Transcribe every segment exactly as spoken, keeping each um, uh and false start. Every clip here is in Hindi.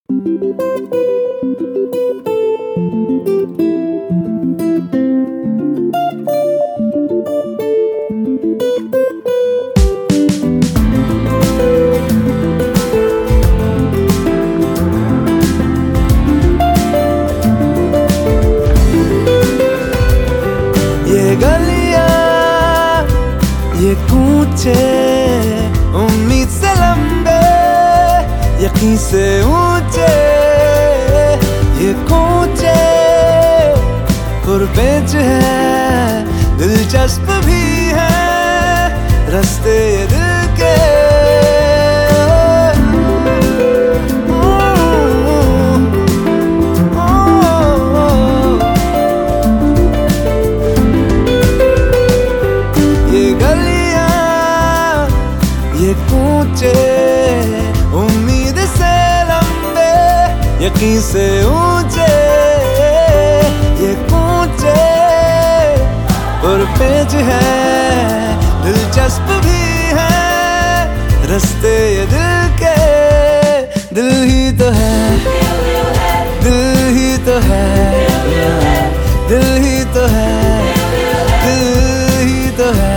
ये गलियां, ये कूचे, उम्मीद से लंबे, यकीन से ऊंचे, ये कूचे पुरपेच है, दिलचस्प भी है रास्ते ये दिल के। ये कूचे, उम्मीद से लंबे, यकीन से ऊंचे, ये कूचे पुरपेच है, दिलचस्प भी है रास्ते ये दिल के। दिल ही तो है, दिल ही तो है, दिल ही तो है, दिल ही तो है।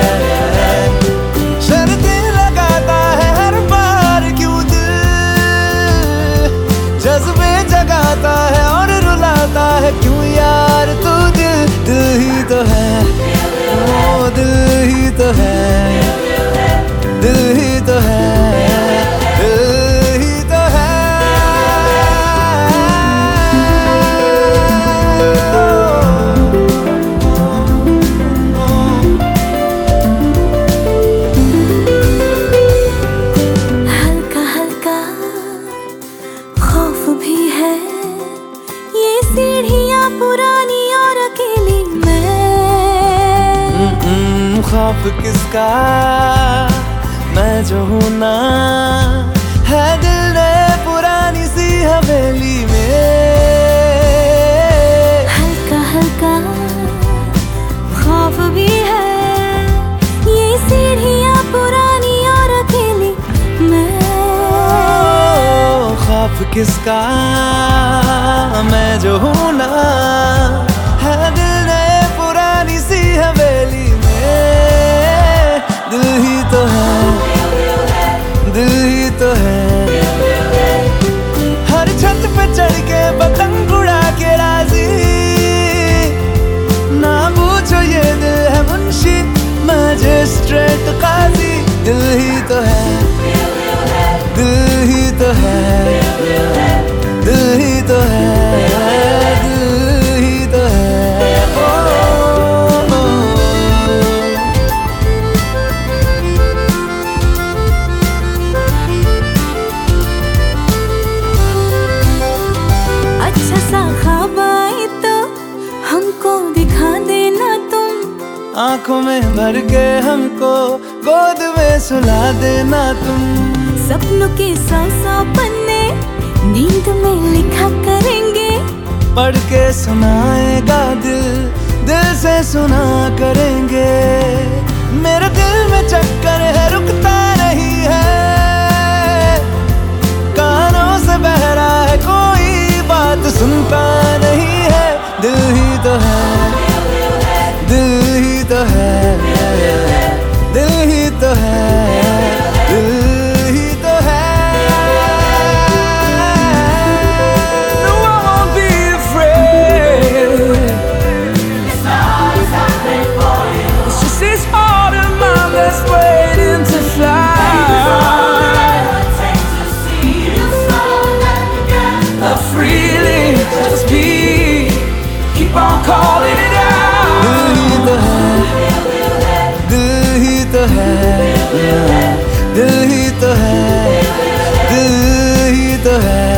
जज्बे जगाता है और रुलाता है क्यों यार तू दिल। दिल ही तो है, ओ दिल ही तो है, दिल ही तो है, दिल ही तो है। हल्का हल्का खौफ भी है, ये सीढ़ियां पुरानी और अकेली मैं। खौफ किसका, मैं जो हूं ना, है दिल ने पुरानी सी हवेली में। हल्का हल्का खौफ भी है, ये सीढ़ियां पुरानी और अकेली मैं। खौफ किसका, मैं जो हूं ना, है दिल ने पुरानी सी हवेली में। दिल ही तो है, दिल ही तो है, हर छत पे चढ़ के पतंग उड़ा के राजी। ना पूछो ये दिल है मुंशी मजिस्ट्रेट काजी। दिल ही तो है, दिल ही तो है, दिल ही तो है, दिल ही तो है। ओ, ओ, ओ। अच्छा सा ख्वाब आए तो हमको दिखा देना तुम, आंखों में भर के हमको गोद में सुला देना तुम। सपनों के सौ सौ पन्ने नींद में लिखा करेंगे, पढ़ के सुनाएगा दिल, दिल से सुना करेंगे। मेरे दिल में चक्कर है रुकता नहीं है, कानों से बहरा है कोई बात सुनता नहीं है। दिल ही तो है, दिल ही तो है, दिल ही तो है, दिल ही तो है। No, I won't be afraid. It's always happening for you. It's just this heart of mine that's waiting to fly. Freely, just be, keep on calling it out. दिल ही तो है, दिल ही तो है, दिल ही तो है, दिल ही तो है।